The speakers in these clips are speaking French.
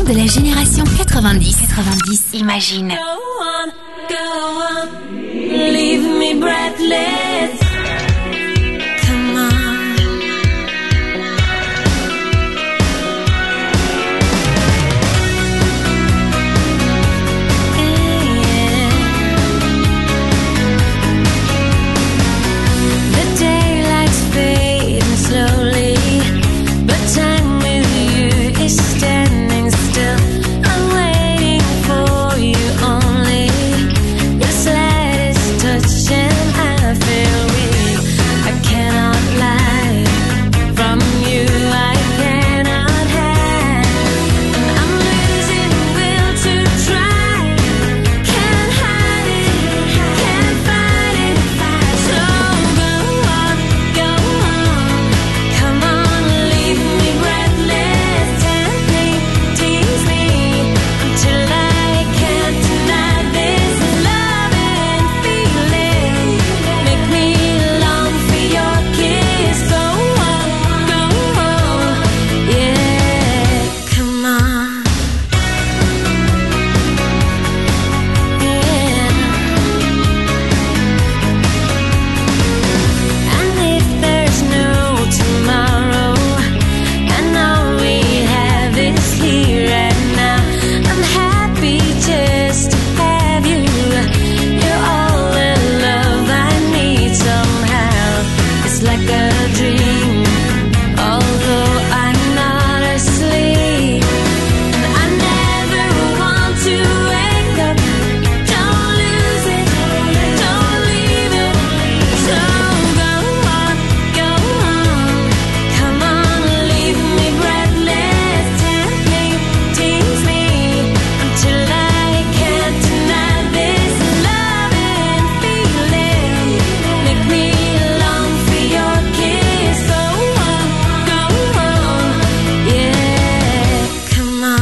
de la génération 90. Imagine. Go on, leave me breathless. Come on. The daylight's fading slowly, but time with you is standing still. I'm waiting for you only. The slightest touch and I feel weak. I cannot lie. From you I cannot hide. I'm losing will to try. Can't hide it, can't fight it. So go on, come on, leave me breathless. Tempt me, tease me, until I can't deny this love and feeling. Make me long for your kiss. Go on, yeah, come on. And if there's no tomorrow, and all we have is here and now, I'm happy just to have you. You're all the love I need somehow. It's like a dream, although I'm not asleep. And I never want to wake up. Don't lose it, don't leave it. So go on, come on, leave me breathless. Tempt me, tease me, until I can't deny this love and feeling. Make me long for your kiss. Go on, yeah, come on.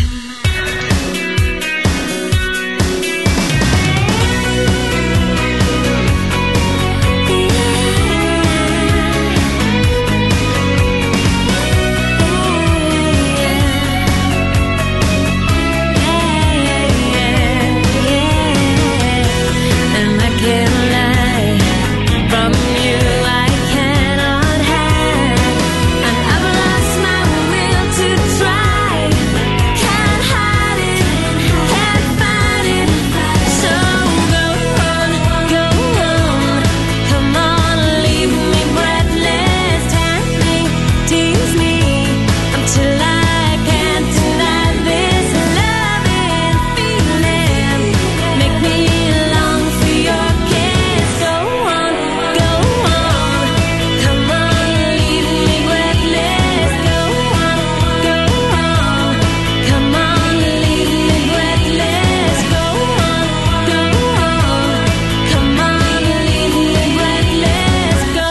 And I can't lie. From you I cannot hide. And I've lost my will to try. Can't hide it, can't fight it. So go on, come on, leave me breathless. Tempt me, tease me, until I can't deny this love and feeling. Make me long for your kiss. Go on, come on, leave me breathless. Go on, come on, leave me breathless. Go on, come on, leave me breathless. Go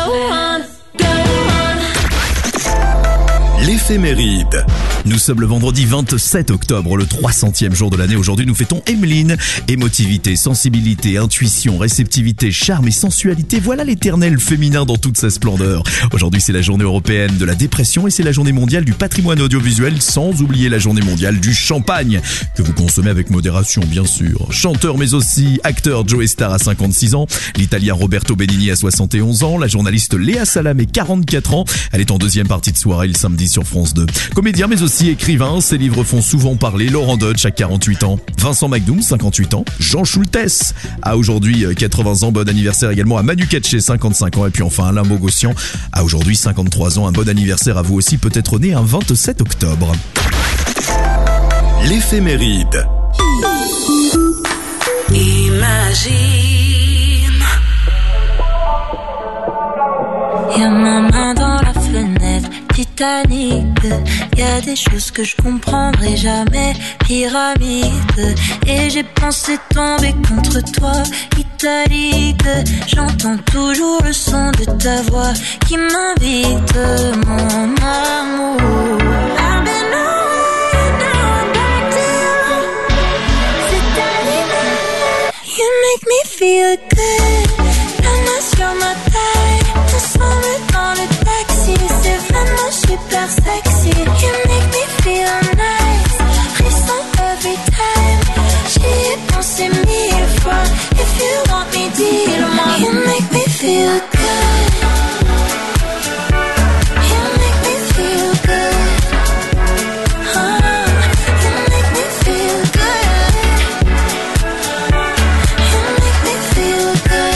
on. L'éphéméride. Nous sommes le vendredi 27 octobre, le 300e jour de l'année. Aujourd'hui, nous fêtons Emmeline. Émotivité, sensibilité, intuition, réceptivité, charme et sensualité. Voilà l'éternel féminin dans toute sa splendeur. Aujourd'hui, c'est la journée européenne de la dépression et c'est la journée mondiale du patrimoine audiovisuel, sans oublier la journée mondiale du champagne, que vous consommez avec modération, bien sûr. Chanteur, mais aussi acteur, Joe Star a 56 ans. L'Italien Roberto Benigni a 71 ans. La journaliste Léa Salamé, 44 ans. Elle est en deuxième partie de soirée le samedi sur France 2. Comédien, mais aussi écrivain, ses livres font souvent parler. Laurent Dodge a 48 ans. Vincent McDoom, 58 ans. Jean Schultes a aujourd'hui 80 ans. Bon anniversaire également à Manu Katché, 55 ans. Et puis enfin Alain Bogossian a aujourd'hui 53 ans. Un bon anniversaire à vous aussi, peut-être né un 27 octobre. L'éphéméride. Imagine. Y'a ma main dans la fenêtre, Titanic. Y'a des choses que je comprendrai jamais, pyramide. Et j'ai pensé tomber contre toi, italique. J'entends toujours le son de ta voix qui m'invite, mon amour. I've been away, now I'm back to you. C'est arrivé. You make me feel good. La main sur ma taille, ensemble dans le taxi. C'est vraiment super sexy. You make me feel nice. dis-le-moi. You make me feel good. You make me feel good. You make me feel good. You make me feel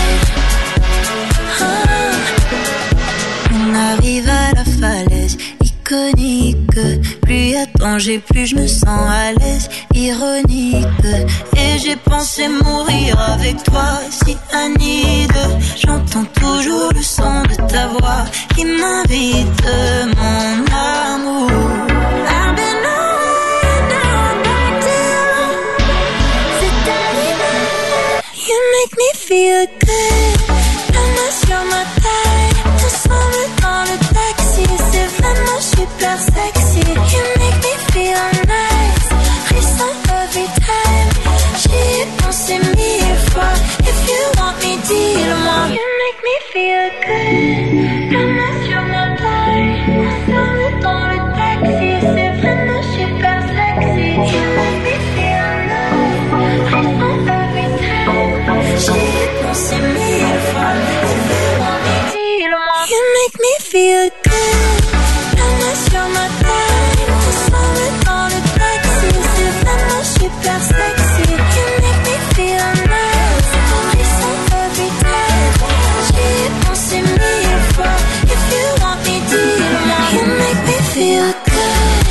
good. On arrive à la falaise iconique. Plus y a danger, plus je me sens à l'aise. Ironique. Et j'ai pensé mourir avec toi, si Anide. J'entends toujours le son de ta voix qui m'invite, mon amour. I've been away, now I'm back to you. C'est ta vie. You make me feel good. La main sur ma taille, ensemble dans le taxi. C'est vraiment super sexy. You make me feel nice. Frisson every time. J'y ai pensé 1000 fois. If you want me, dis-le-moi. You make me feel good. La main sur ma taille, ensemble dans le taxi. C'est vraiment super sexy. You make me feel nice. Frisson every time. J'y ai pensé 1000 fois. If you want me, dis-le-moi. You make me feel good. La main sur ma taille, ensemble dans le taxi. C'est vraiment super sexy. You make me feel nice. Frisson every time. J'y ai pensé 1000 fois. If you want me, dis-le-moi. You make me feel good.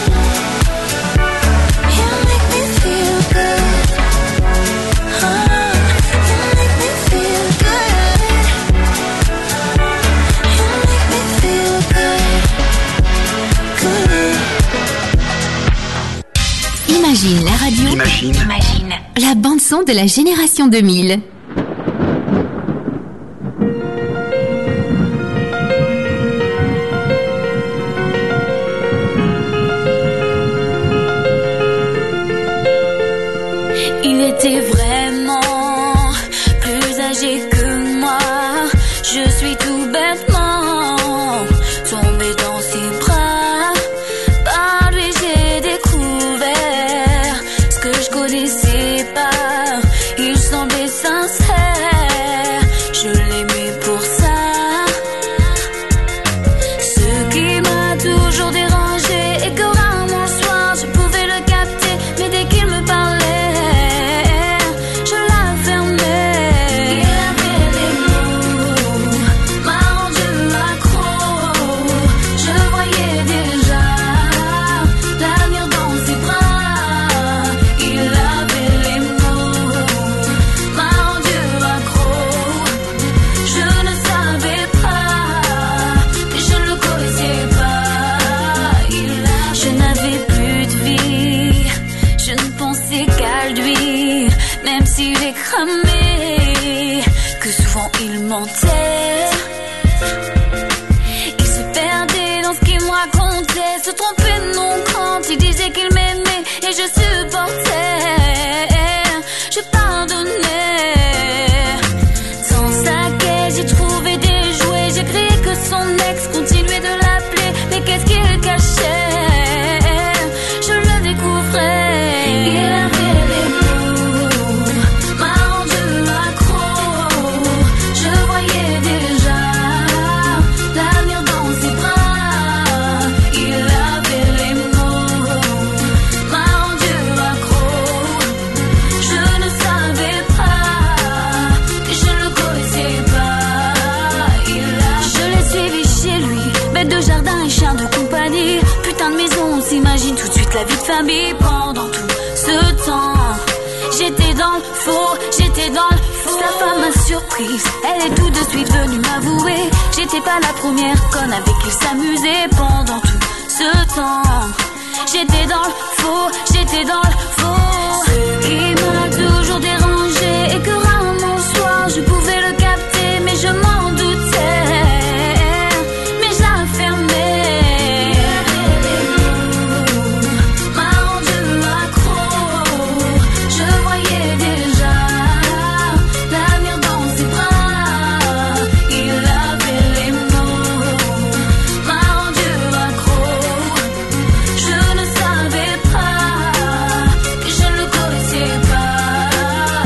You make me feel good. You make me feel good. You make me feel good. Imagine la radio. Imagine. La bande-son de la génération 2000. Il était vraiment plus âgé que moi. Je suis tout bêtement tombé dans ses bras. Par lui j'ai découvert ce que je connaissais pas. Il semblait sincère, je l'aimais pour ça. Ce qui m'a toujours dérangé et que rarement le soir je pouvais le capter. Mais dès qu'il me parlait, je la fermais. Il avait des mots, m'a rendu accro. Je voyais déjà l'avenir dans ses bras. Il avait les mots, m'a rendu accro. Je ne savais pas, je ne le connaissais pas. Je n'avais plus de vie, je ne pensais qu'à lui. Même si j'ai cramé, que souvent il mentait. Il se perdait dans ce qu'il me racontait, se trompait de nom quand il disait qu'il m'aimait. Et je supportais, je pardonnais. Dans sa caisse j'ai trouvé des jouets. J'ai crié que son ex continuait de l'appeler. Mais qu'est-ce qu'il cachait? Je le découvrais. Il avait des mots, m'a rendu accro. Je voyais déjà l'avenir dans ses bras. Il avait les mots, m'a rendu accro. Je ne savais pas, je ne le connaissais pas. Je l'ai suivi chez lui, bête de jardin et chien de compagnie. Putain de maison, on s'imagine tout de suite la vie de famille. Pendant tout ce temps, j'étais dans le faux, j'étais dans le faux. Sa femme m'a surprise, elle est tout de suite venue m'avouer. J'étais pas la première conne avec qui il s'amusait. Pendant tout ce temps, j'étais dans le faux, j'étais dans le faux. Ce qui m'a toujours dérangé et que rarement le soir je pouvais le capter. Mais je m'en doutais, mais je la fermais. M'a rendu accro. Je voyais déjà l'avenir dans ses bras. Il avait les mots, m'a rendu accro. Je ne savais pas, je ne le connaissais pas.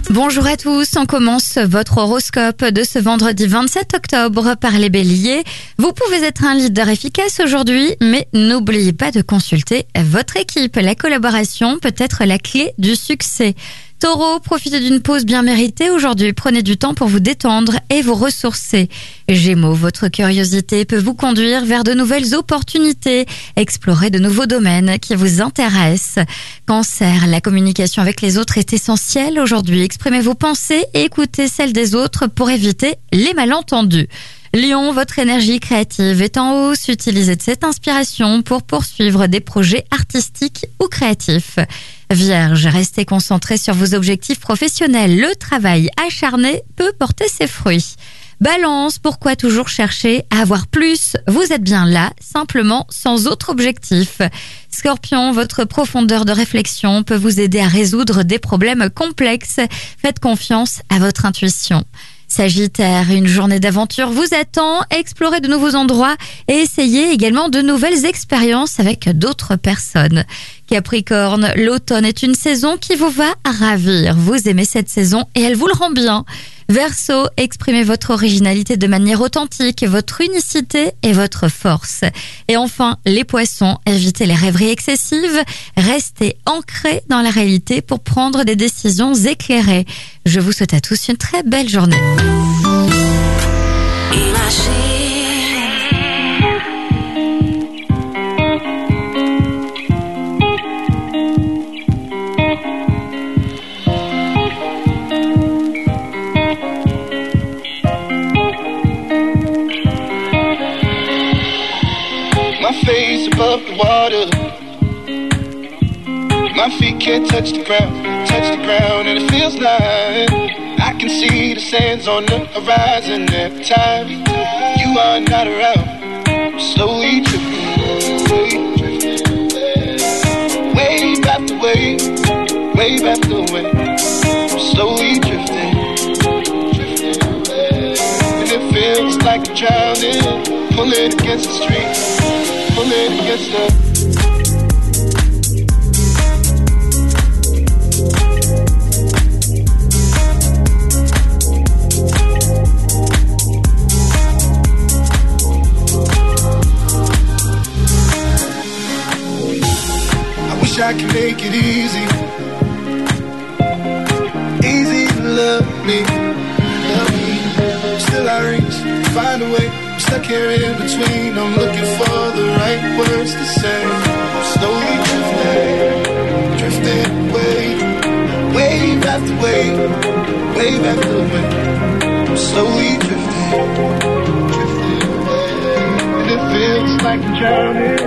Bonjour à tous, on commence votre horoscope de ce vendredi 27 octobre par les béliers. Vous pouvez être un leader efficace aujourd'hui, mais n'oubliez pas de consulter votre équipe. La collaboration peut être la clé du succès. Taureau, profitez d'une pause bien méritée aujourd'hui. Prenez du temps pour vous détendre et vous ressourcer. Gémeaux, votre curiosité peut vous conduire vers de nouvelles opportunités. Explorez de nouveaux domaines qui vous intéressent. Cancer, la communication avec les autres est essentielle aujourd'hui. Exprimez vos pensées et écoutez celles des autres pour éviter les malentendus. Lion, votre énergie créative est en hausse. Utilisez cette inspiration pour poursuivre des projets artistiques ou créatifs. Vierge, restez concentré sur vos objectifs professionnels. Le travail acharné peut porter ses fruits. Balance, pourquoi toujours chercher à avoir plus? Vous êtes bien là, simplement sans autre objectif. Scorpion, votre profondeur de réflexion peut vous aider à résoudre des problèmes complexes. Faites confiance à votre intuition. Sagittaire, une journée d'aventure vous attend. Explorez de nouveaux endroits et essayez également de nouvelles expériences avec d'autres personnes. Capricorne, l'automne est une saison qui vous va ravir. Vous aimez cette saison et elle vous le rend bien. Verseau, exprimez votre originalité de manière authentique, votre unicité et votre force. Et enfin, les poissons, évitez les rêveries excessives, restez ancrés dans la réalité pour prendre des décisions éclairées. Je vous souhaite à tous une très belle journée. My face above the water. My feet can't touch the ground, and it feels like I can see the sands on the horizon every time you are not around. I'm slowly drifting, wave after wave, wave after wave. I'm slowly drifting, and it feels like I'm drowning, pulling against the street. Pulling against the I wish I could make it easy. Easy to love me. Still I reach, find a way. Stuck here in between, I'm looking for the right words to say. I'm slowly drifting away, wave after wave, wave after wave. I'm slowly drifting away, and it feels like I'm drowning.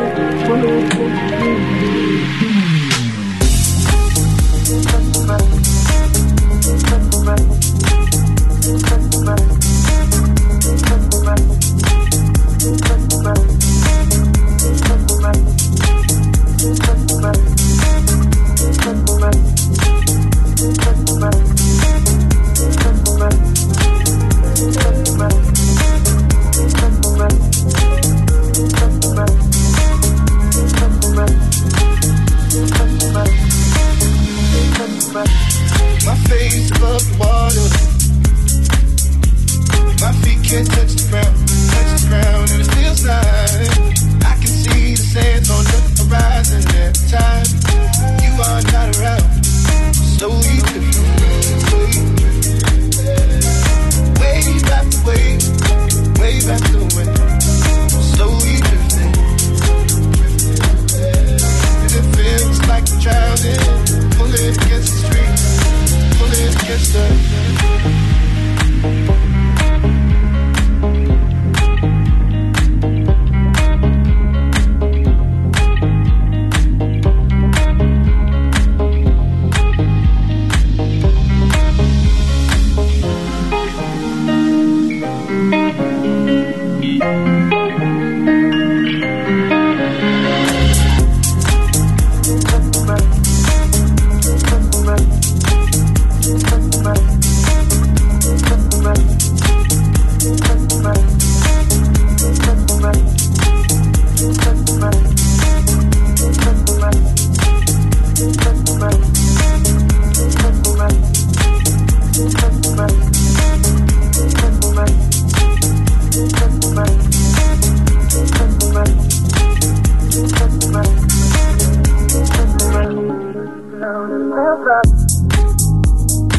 ground and it feels like.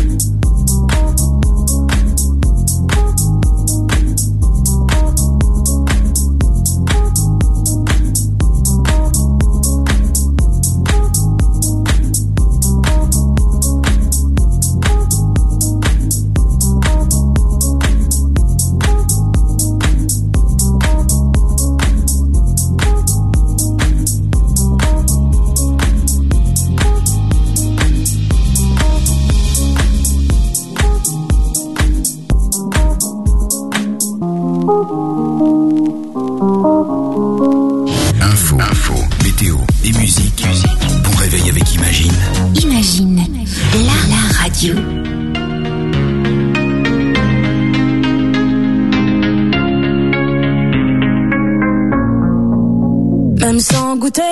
Info, météo et musique. Bon réveil avec Imagine. Imagine, la radio. Même sans goûter,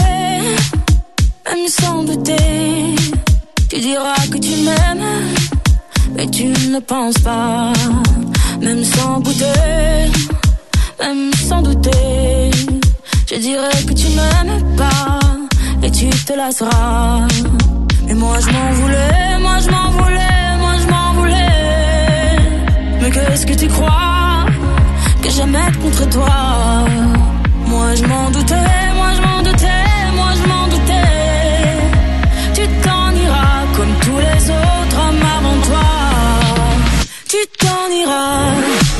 même sans douter, tu diras que tu m'aimes, mais tu ne le penses pas. Même sans goûter, même sans douter, je dirais que tu m'aimes pas, et tu te lasseras. Mais moi je m'en voulais, moi je m'en voulais, moi je m'en voulais. Mais qu'est-ce que tu crois que j'aimais être contre toi? Moi je m'en doutais, moi je m'en doutais, moi je m'en doutais. Tu t'en iras comme tous les autres hommes avant toi. Tu t'en iras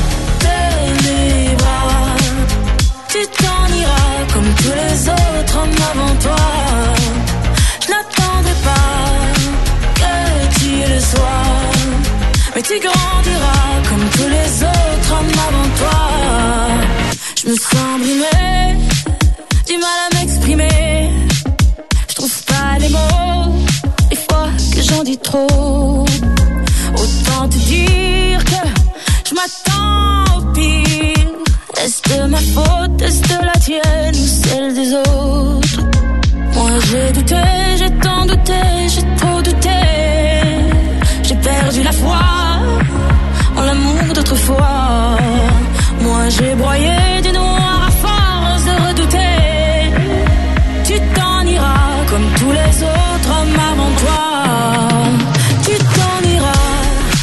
de mes bras. Tu t'en iras comme tous les autres hommes avant toi. Je n'attendrai pas que tu le sois, mais tu grandiras comme tous les autres hommes avant toi. Je me sens brimée, du mal à m'exprimer. Je trouve pas les mots, des fois que j'en dis trop. Autant te dire que je m'attends au pire. Est-ce de ma faute, est-ce de la tienne ou celle des autres? Moi j'ai douté, j'ai tant douté, j'ai trop douté. J'ai perdu la foi en l'amour d'autrefois. Moi j'ai broyé du noir à force de redouter. Tu t'en iras comme tous les autres hommes avant toi. Tu t'en iras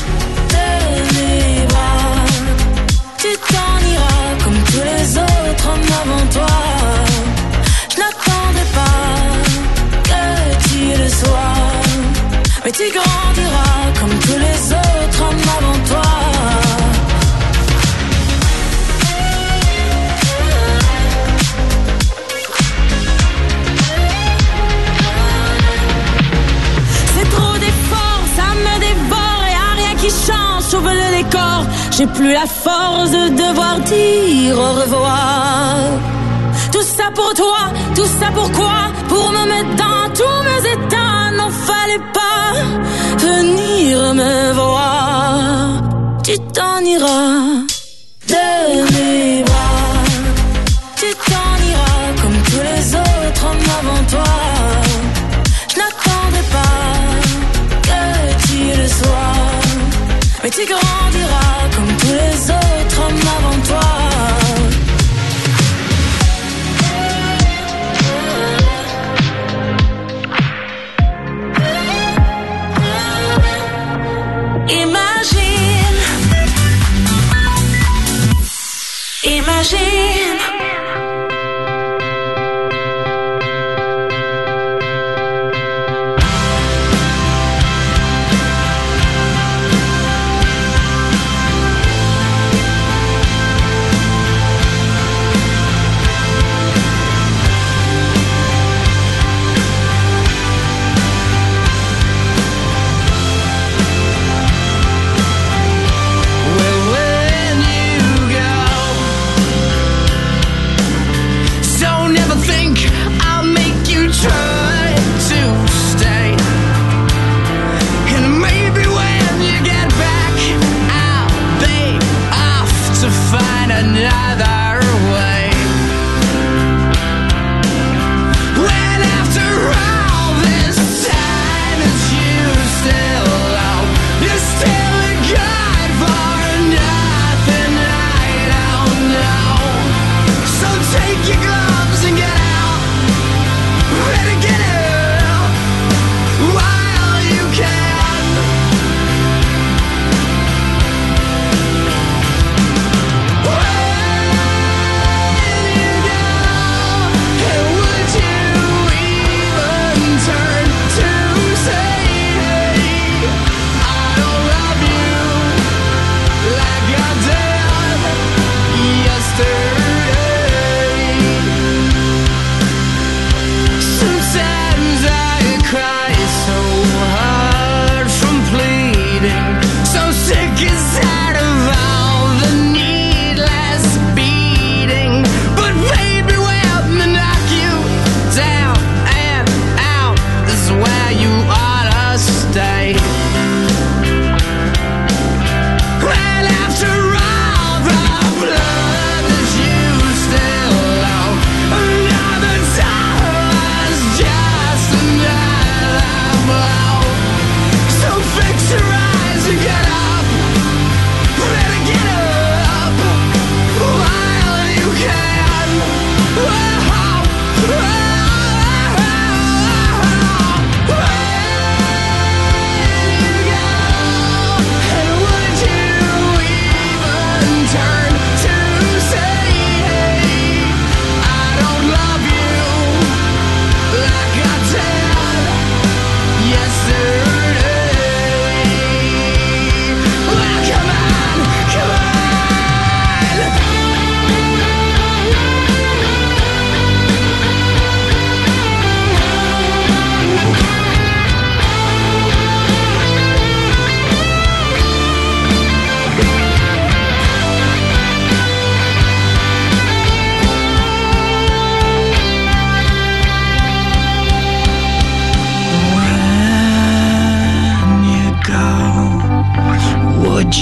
de mes bras. Tu t'en iras comme tous les autres hommes avant toi. Je n'attendrai pas que tu le sois, mais tu grandiras comme tous les autres hommes avant toi. J'ouvre le décor, j'ai plus la force de devoir dire au revoir. Tout ça pour toi, tout ça pourquoi? Pour me mettre dans tous mes états, n'en fallait pas venir me voir. Tu t'en iras de mes bras. Tu t'en iras comme tous les autres hommes avant toi. Je n'attendrai pas que tu le sois, mais tu grandiras comme tous les autres hommes avant toi. Imagine, imagine.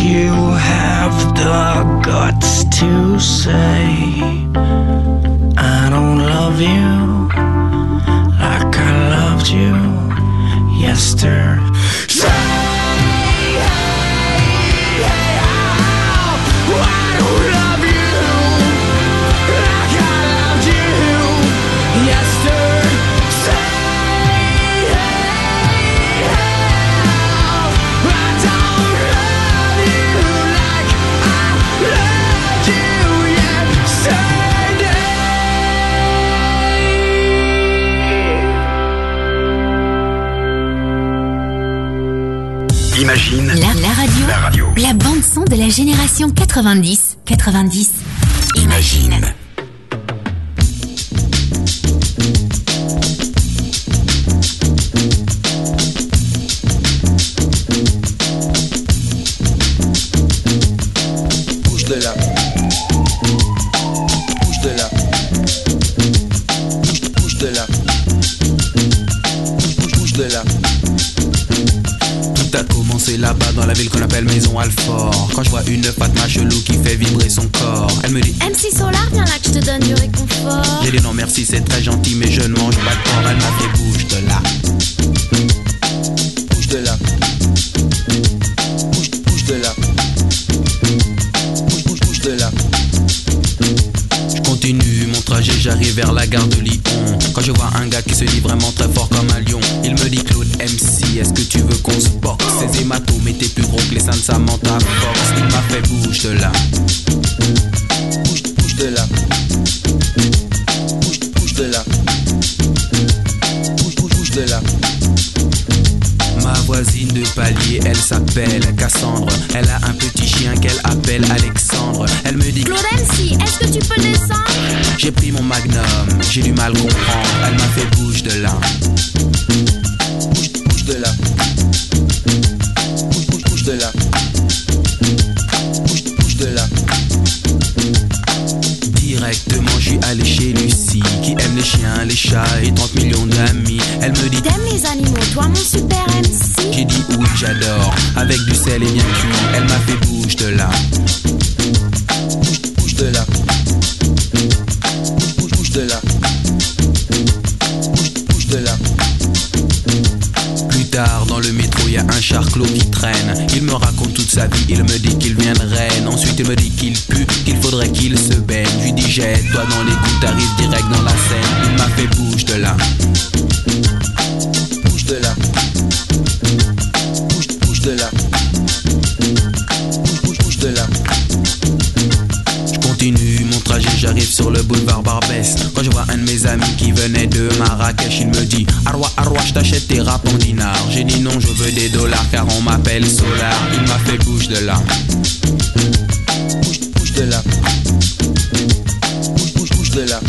you have the guts to say I don't love you like I loved you yesterday. Imagine La radio. La bande son de la génération 90. Imagine. Bouge de là. Bouge de là. Bouge de là. Bouge de là. Tout a commencé là-bas dans la ville qu'on appelle Maison Alfort. Quand je vois une Fatma chelou qui fait vibrer son corps, elle me dit MC Solar, viens là que je te donne du réconfort. J'ai dit non merci, c'est très gentil mais je ne mange pas de porc. Elle m'a fait bouge de là. Bouge de là. Bouge de là. Bouge de là. Je continue mon trajet, j'arrive vers la gare de Lyon. Quand je vois un gars qui se dit vraiment très fort comme un lion, il me dit Claude MC, est-ce que tu veux qu'on se boxe? Ces hématomes étaient plus gros que les seins de Samantha Fox. Il m'a fait bouge de là. Bouge de là. Bouge de là. Bouge de là. Ma voisine de palier, elle s'appelle Cassandre. Elle a un petit chien qu'elle appelle Alexandre. Elle me dit Claude MC, est-ce que tu peux le descendre? j'ai pris mon magnum, j'ai du mal comprendre. Elle m'a fait bouge de là. Bouge de là. Bouge de là. Bouge de là. Directement je suis allé chez Lucie, qui aime les chiens, les chats et 30 millions d'amis. Elle me dit T'aimes les animaux, toi mon super MC? j'ai dit oui j'adore, avec du sel et bien cuit. Elle m'a fait bouge de là. Bouge de là. Bouge de là. Bouge de là. Plus tard dans le métro y a un charclos qui traîne. Il me raconte toute sa vie, il me dit qu'il vient de Rennes. Ensuite il me dit qu'il pue, qu'il faudrait qu'il se baigne. Je lui dis jette-toi dans les coups, t'arrives direct dans la scène. Il m'a fait bouge de là. Bouge de là. Bouge de là. Bouge de là. Je continue mon trajet, j'arrive sur le boulevard Barbès. Quand je vois un de mes amis qui venait de Marrakech, il me dit Arwa, je t'achète tes rap en dinars. J'ai dit non, je veux des dollars car on m'appelle Solar. Il m'a fait bouge de là. Bouge de là. Bouge de là.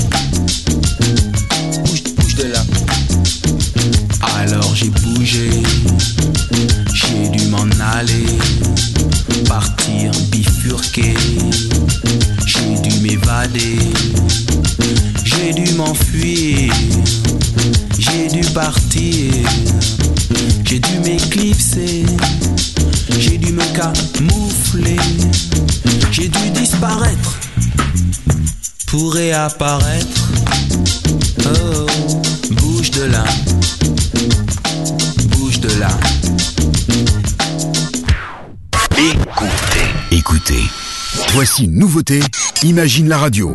Bouge de là. Alors j'ai bougé, j'ai dû m'en aller, partir bifurquer. J'ai dû m'évader, j'ai dû m'enfuir, j'ai dû partir, j'ai dû m'éclipser, j'ai dû me camoufler, j'ai dû disparaître pour réapparaître. Oh, bouge de là, bouge de là. Écoutez. Voici une nouveauté, Imagine la radio.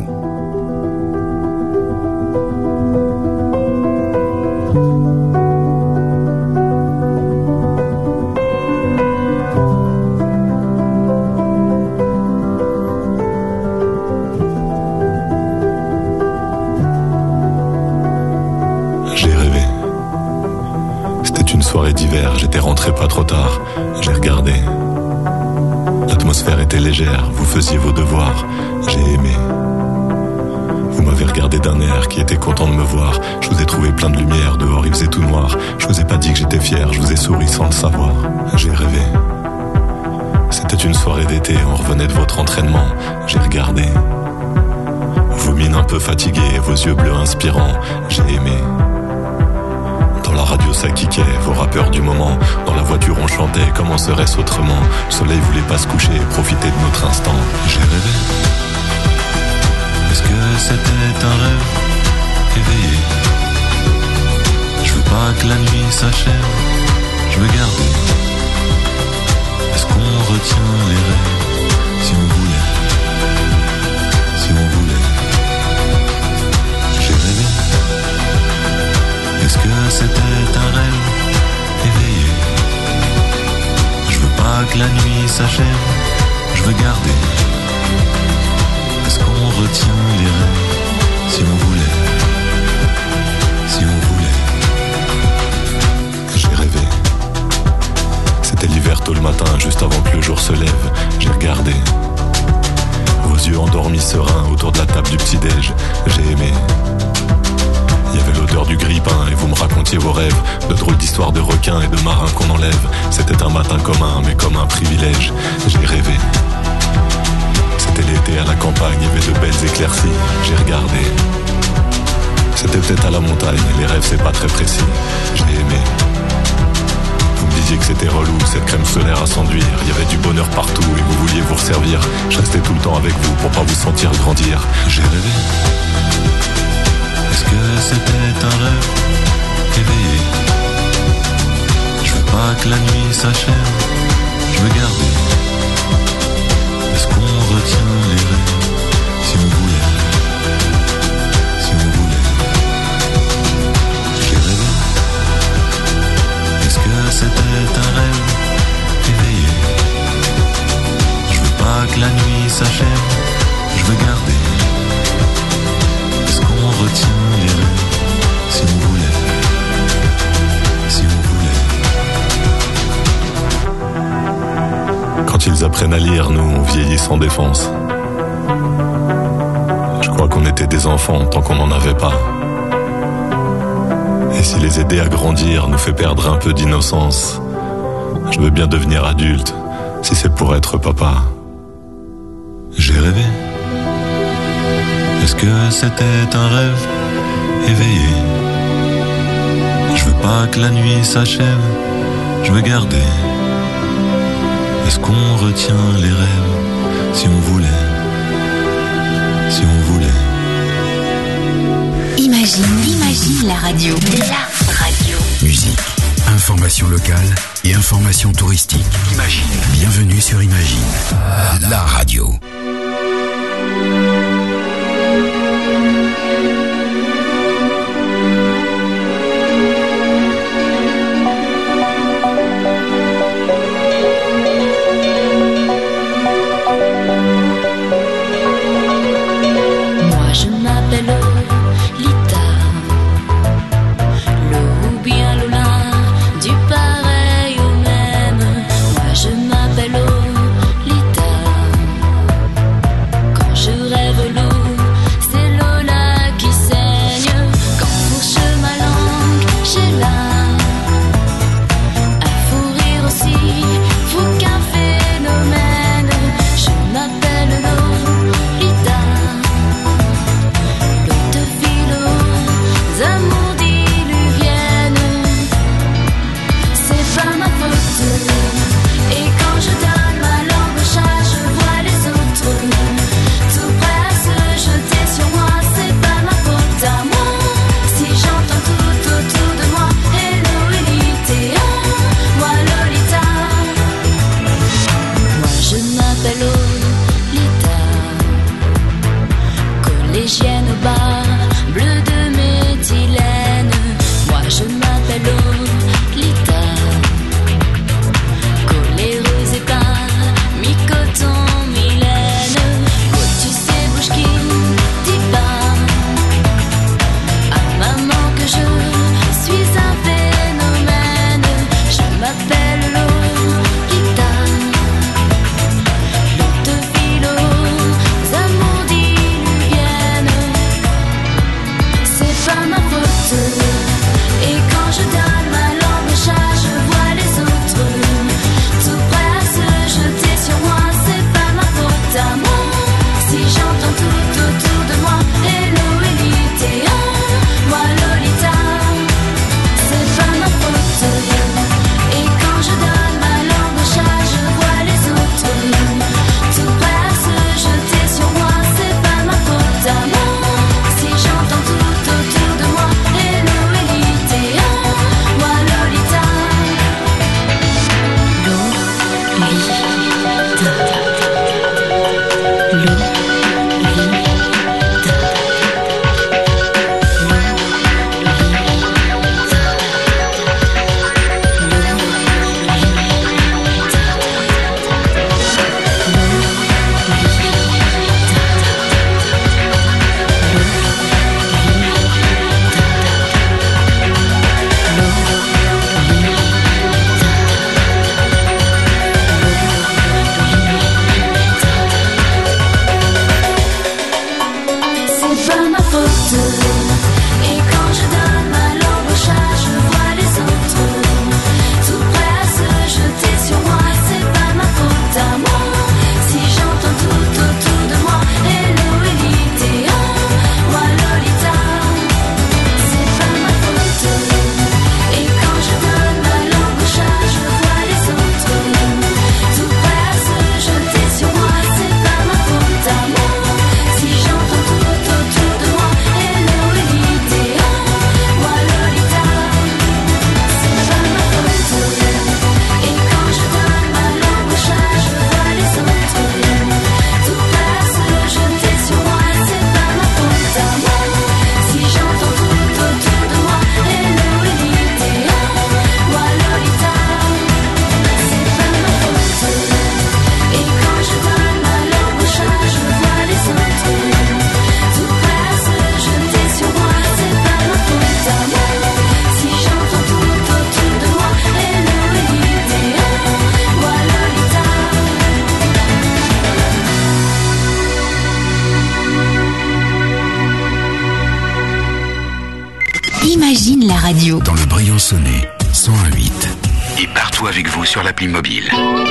J'ai rêvé. C'était une soirée d'hiver, j'étais rentré pas trop tard. J'ai regardé. L'atmosphère était légère, vous faisiez vos devoirs, j'ai aimé. Vous m'avez regardé d'un air qui était content de me voir. Je vous ai trouvé plein de lumière, dehors il faisait tout noir. Je vous ai pas dit que j'étais fier, je vous ai souri sans le savoir. J'ai rêvé. C'était une soirée d'été, on revenait de votre entraînement. J'ai regardé. Vos mines un peu fatiguées, vos yeux bleus inspirants, j'ai aimé. Dans la radio ça kickait, vos rappeurs du moment. Dans la voiture on chantait, comment serait-ce autrement? Le soleil voulait pas se coucher, profiter de notre instant. J'ai rêvé. Est-ce que c'était un rêve éveillé? Je veux pas que la nuit s'achève, je veux garder. Est-ce qu'on retient les rêves? Si on voulait, si on voulait. J'ai rêvé. Est-ce que c'était un rêve éveillé? Je veux pas que la nuit s'achève, je veux garder. Est-ce qu'on retient les rêves? Si on voulait, si on voulait. J'ai rêvé. C'était l'hiver tôt le matin, juste avant que le jour se lève. J'ai regardé vos yeux endormis sereins autour de la table du petit-déj. J'ai aimé. Il y avait l'odeur du grille-pain et vous me racontiez vos rêves, de drôles d'histoires de requins et de marins qu'on enlève. C'était un matin commun, mais comme un privilège. J'ai rêvé. C'était l'été à la campagne, il y avait de belles éclaircies. J'ai regardé. C'était peut-être à la montagne, les rêves c'est pas très précis. J'ai aimé. Vous me disiez que c'était relou, cette crème solaire à s'enduire. Il y avait du bonheur partout et vous vouliez vous resservir. Je restais tout le temps avec vous pour pas vous sentir grandir. J'ai rêvé. Est-ce que c'était un rêve éveillé? Je veux pas que la nuit s'achève, je veux garder. Est-ce qu'on retient les rêves? Si on voulait, si on voulait. J'ai rêvé. Est-ce que c'était un rêve éveillé? Je veux pas que la nuit s'achève, je veux garder. Est-ce qu'on retient les rêves? Si on voulait, si on voulait. Quand ils apprennent à lire, nous on vieillit sans défense. Je crois qu'on était des enfants tant qu'on n'en avait pas. Et si les aider à grandir nous fait perdre un peu d'innocence, je veux bien devenir adulte si c'est pour être papa. J'ai rêvé. Est-ce que c'était un rêve éveillé? Je veux pas que la nuit s'achève, je veux garder. Est-ce qu'on retient les rêves? Si on voulait, si on voulait. Imagine la radio. La radio. Musique, information locale et information touristique. Imagine. Bienvenue sur Imagine, la radio. Moi je m'appelle Lita, le ou bien Lola, du pareil au même. Moi je m'appelle Lita, quand je rêve Imagine la radio. Dans le Briançonnais, 101.8. Et partout avec vous sur l'appli mobile.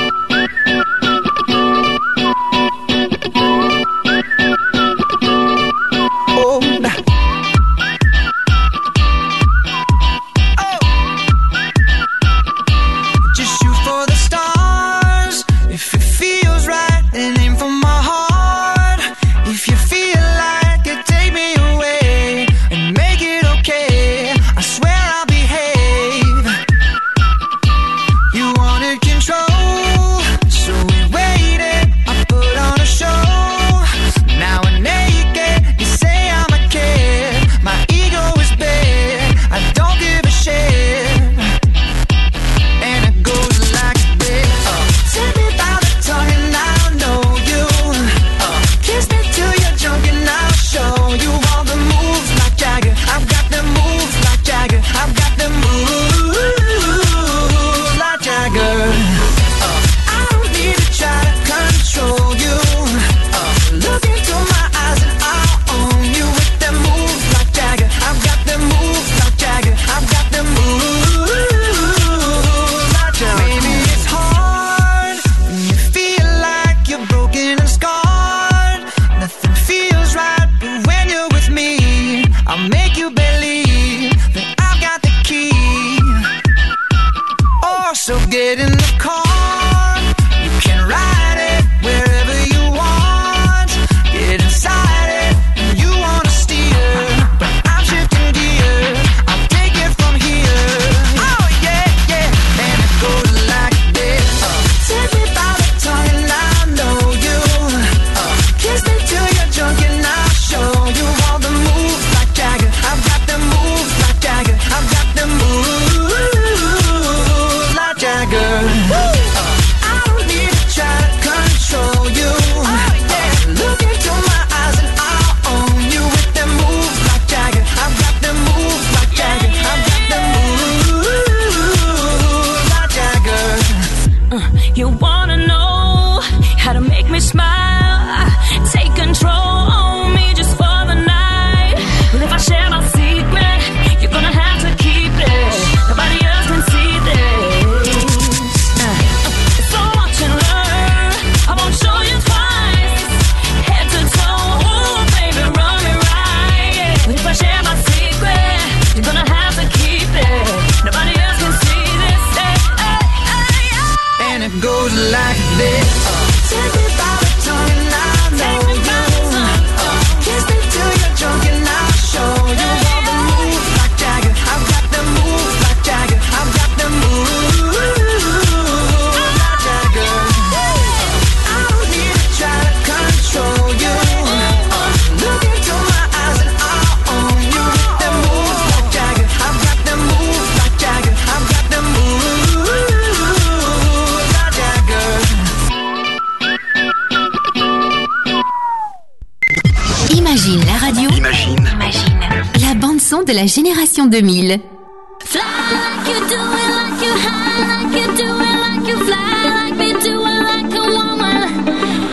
De la génération 2000. Fly like you do it, like you high, like you do it, like you fly, like me do it, like a woman.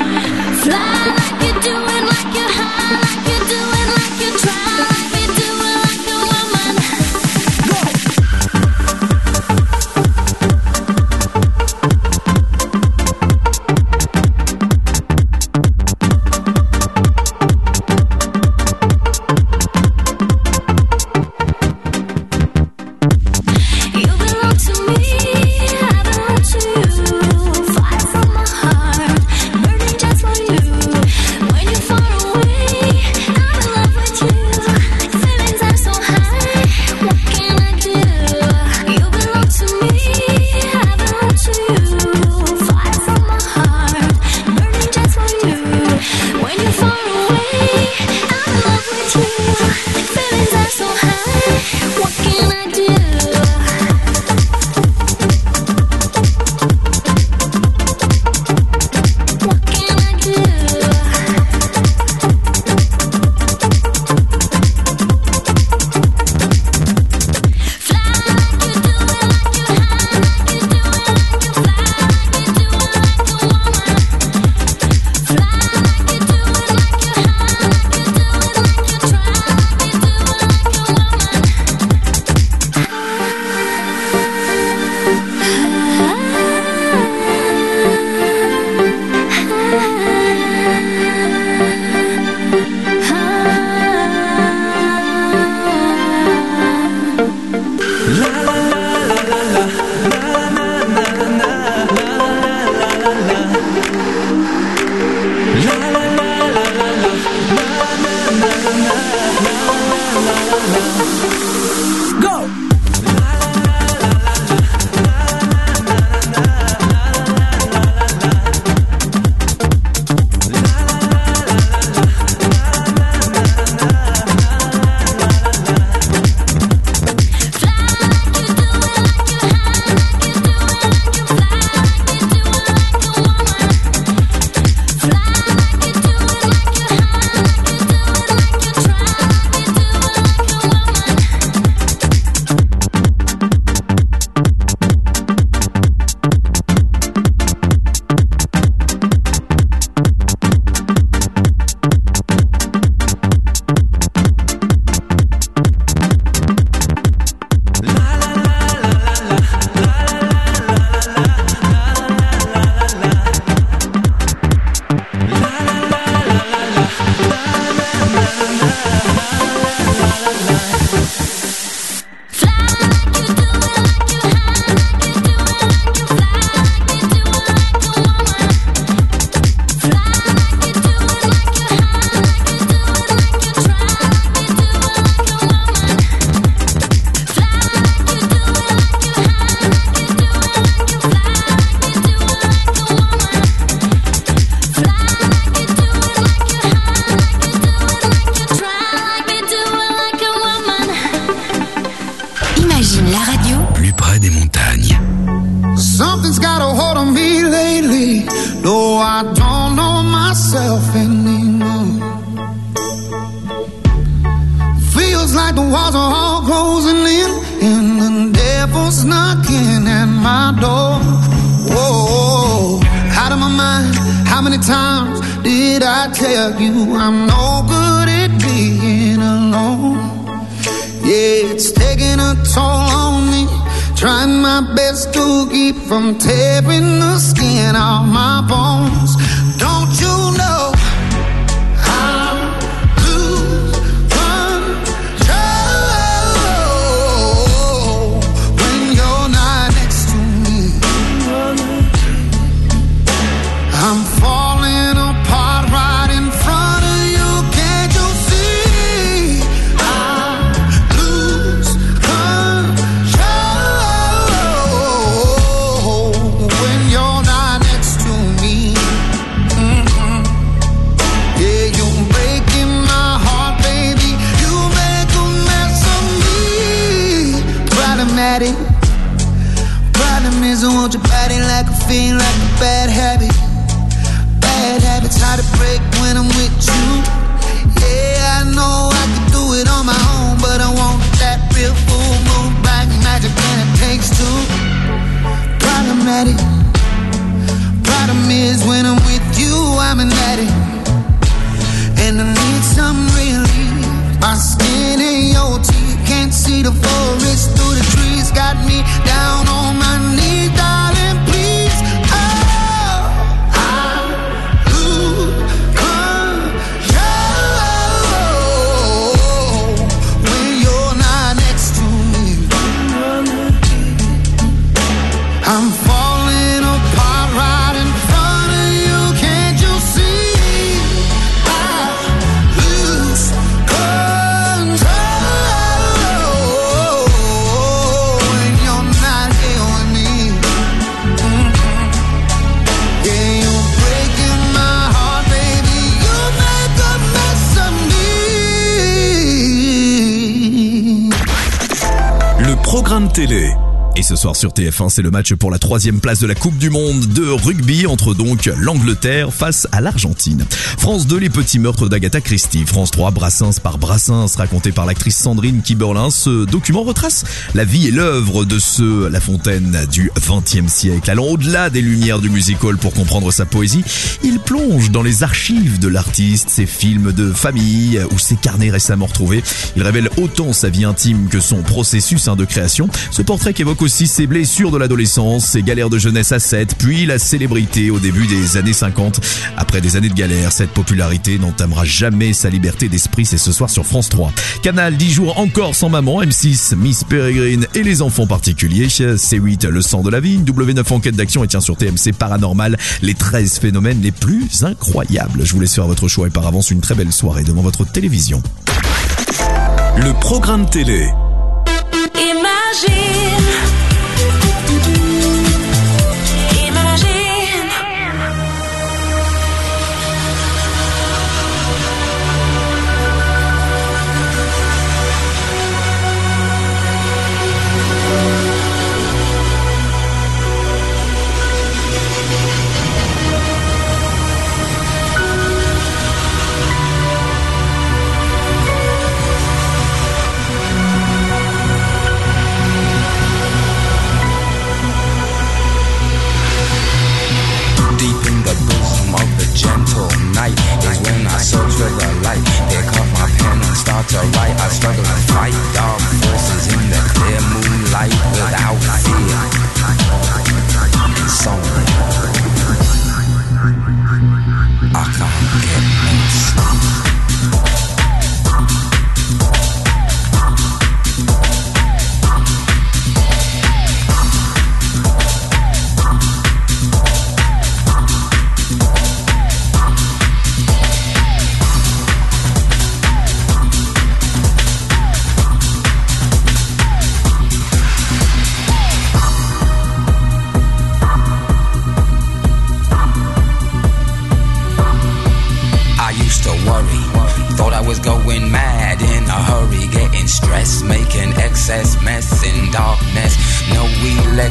Fly like you do it, like you high, like you do it, like you try, like me do it, like a woman. You belong to me, I belong to you. Imagine la radio. Plus près des montagnes. Something's got a hold on me lately. No, I don't know myself anymore. Feels like the walls are all closing in, and the devil's knocking at my door. Whoa, out of my mind. How many times did I tell you I'm no good at being alone? Yeah, it's taking a toll on me. Trying my best to keep from tearing the skin off my bones. Don't you know I lose control when you're not next to me? I'm falling apart right in front of you. Can't you see? I lose control when you're not next to me. Yeah, you're breaking my heart, baby. You make a mess of me. Problematic. Problem is I want your body like a fiend, like a bad habit. Bad habits hard to break when I'm with you. Yeah, I know I could do it on my own, but I want that real full moon black magic, and it takes two. Problematic. Problem is when I'm with you, I'm an addict, and I need some relief. My skin and your teeth can't see the forest through the trees. Got me down on my knees, darling, please. Oh, I lose control when you're not next to me. I'm falling apart right in front of you. Can't you see? I lose control when you're not here with me. Yeah, you're breaking my heart, baby. You make a mess of me. Le programme télé. Et ce soir sur TF1, c'est le match pour la 3e place de la Coupe du Monde de rugby entre donc l'Angleterre face à l'Argentine. France 2, les petits meurtres d'Agatha Christie. France 3, Brassens par Brassens, raconté par l'actrice Sandrine Kiberlin. Ce document retrace la vie et l'œuvre de ce La Fontaine du XXe siècle. Allant au-delà des lumières du music-hall pour comprendre sa poésie, il plonge dans les archives de l'artiste, ses films de famille ou ses carnets récemment retrouvés. Il révèle autant sa vie intime que son processus de création. Ce portrait qui évoque aussi ses blessures de l'adolescence, ses galères de jeunesse à 7, puis la célébrité au début des années 50. Après des années de galère, cette popularité n'entamera jamais sa liberté d'esprit. C'est ce soir sur France 3. Canal, 10 jours encore sans maman. M6, Miss Peregrine et les enfants particuliers. C8, Le sang de la vie. W9, enquête d'action. Et tiens, sur TMC, Paranormal, les 13 phénomènes les plus incroyables. Je vous laisse faire votre choix et par avance une très belle soirée devant votre télévision. Le programme télé. Imagine. To write, I struggle to fight dark forces in the clear moonlight without fear. In song, I can't get no sleep.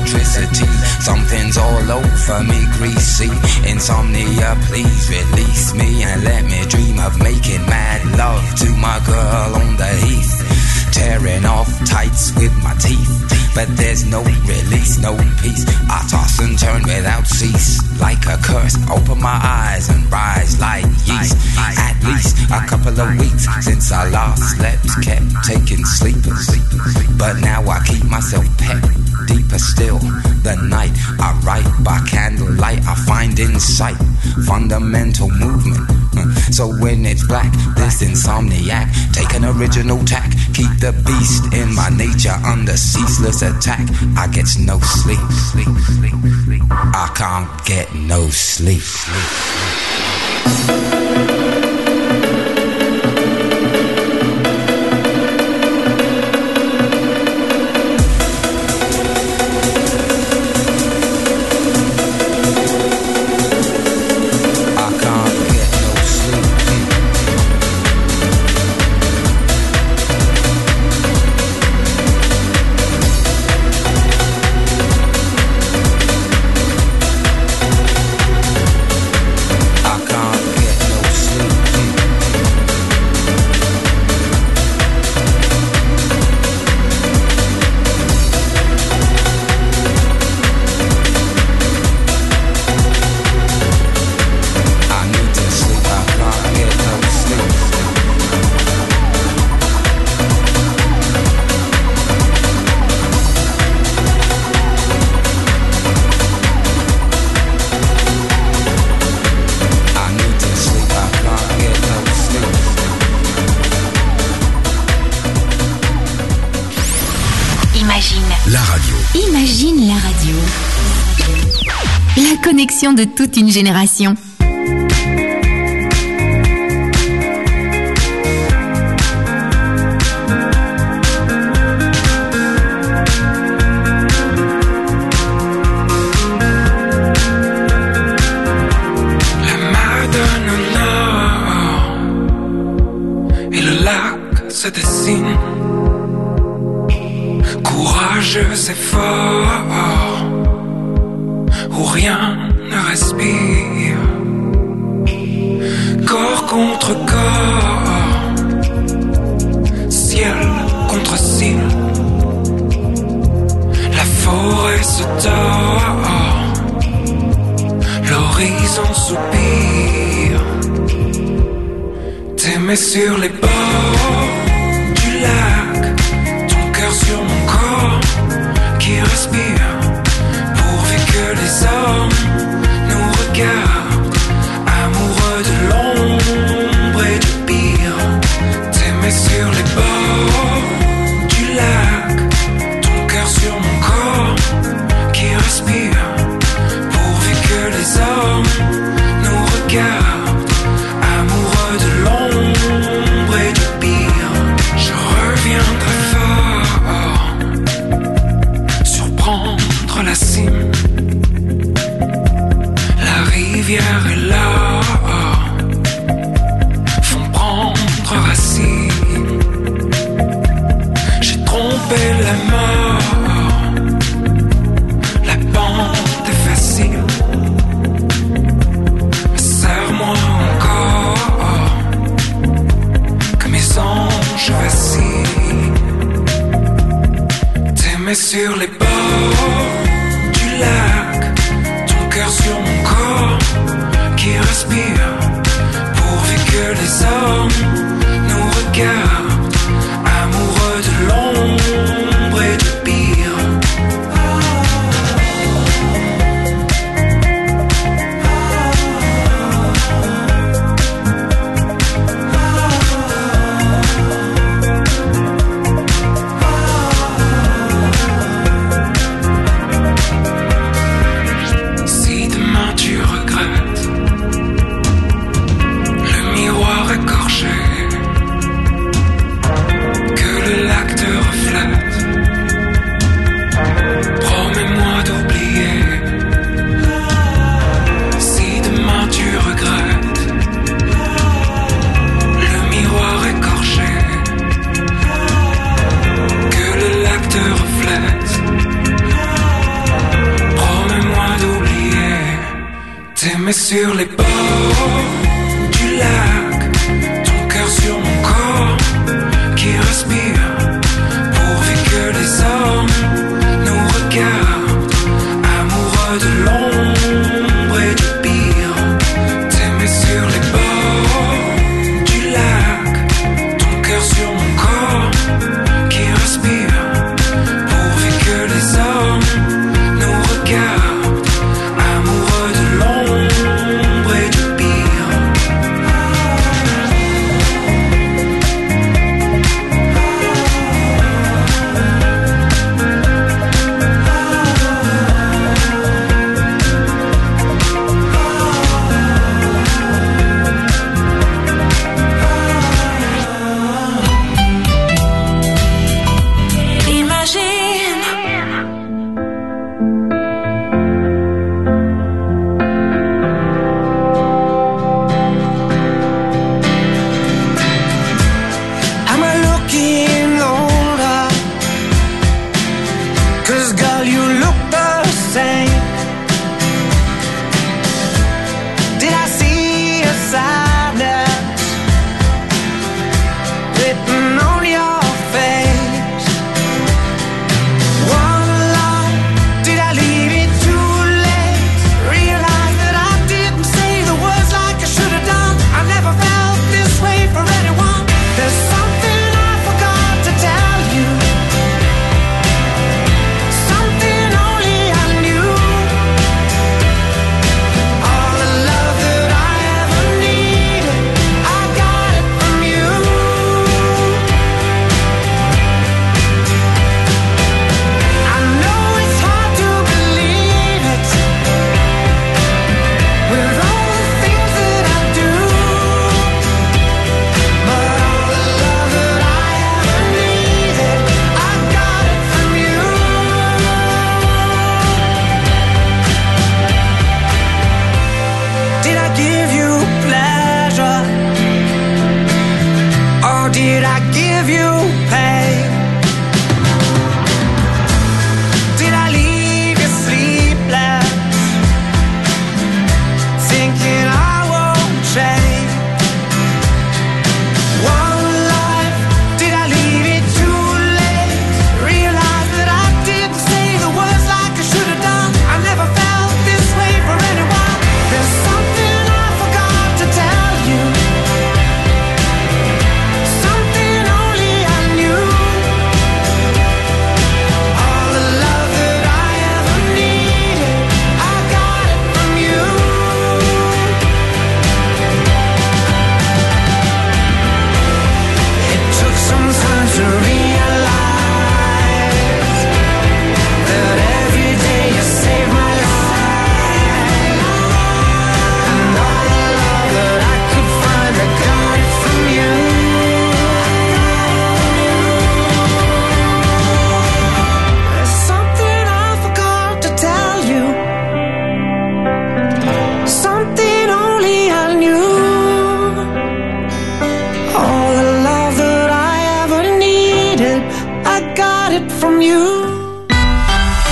electricity. Something's all over me, greasy. Insomnia, please release me and let me dream of making mad love to my girl on the heath. Tearing off tights with my teeth, but there's no release, no peace. I toss and turn without cease, like a curse. Open my eyes and rise like yeast. At least a couple of weeks since I last slept, kept taking sleepers, but now I keep myself pet. Deeper still, the night I write by candlelight, I find insight, fundamental movement. So when it's black, this insomniac, take an original tack, keep the beast in my nature under ceaseless attack. I get no sleep, I can't get no sleep. Imagine la radio. La connexion de toute une génération. La Madone Nord et le lac se dessinent. Courageux et fort, où rien ne respire. Corps contre corps, ciel contre ciel. La forêt se tord, l'horizon soupire. T'aimer sur les bords du lac, sur mon corps qui respire, pourvu que les hommes nous regardent, amoureux de l'ombre et du pire. T'aimer sur les bords du lac, ton cœur sur mon corps qui respire, pourvu que les hommes nous regardent, amoureux de l'ombre et du pire. Je reviendrai surprendre la cime, la rivière et l'or font prendre racine. J'ai trompé la mort, la pente est facile, mais serre-moi encore que mes anges vacillent. T'aimer sur les bords du lac, ton cœur sur mon corps qui respire, pourvu que les hommes nous regardent, amoureux de l'ombre et du pire. mets sur les bords du lac, ton cœur sur mon corps qui respire, pourvu que les hommes nous regardent, amoureux de l'ombre et du pire. T'aimer sur les bords du lac, ton cœur sur mon corps qui respire, pourvu que les hommes nous regardent, amoureux de l'ombre et du pire. Am I looking older? 'Cause girl, you look the same.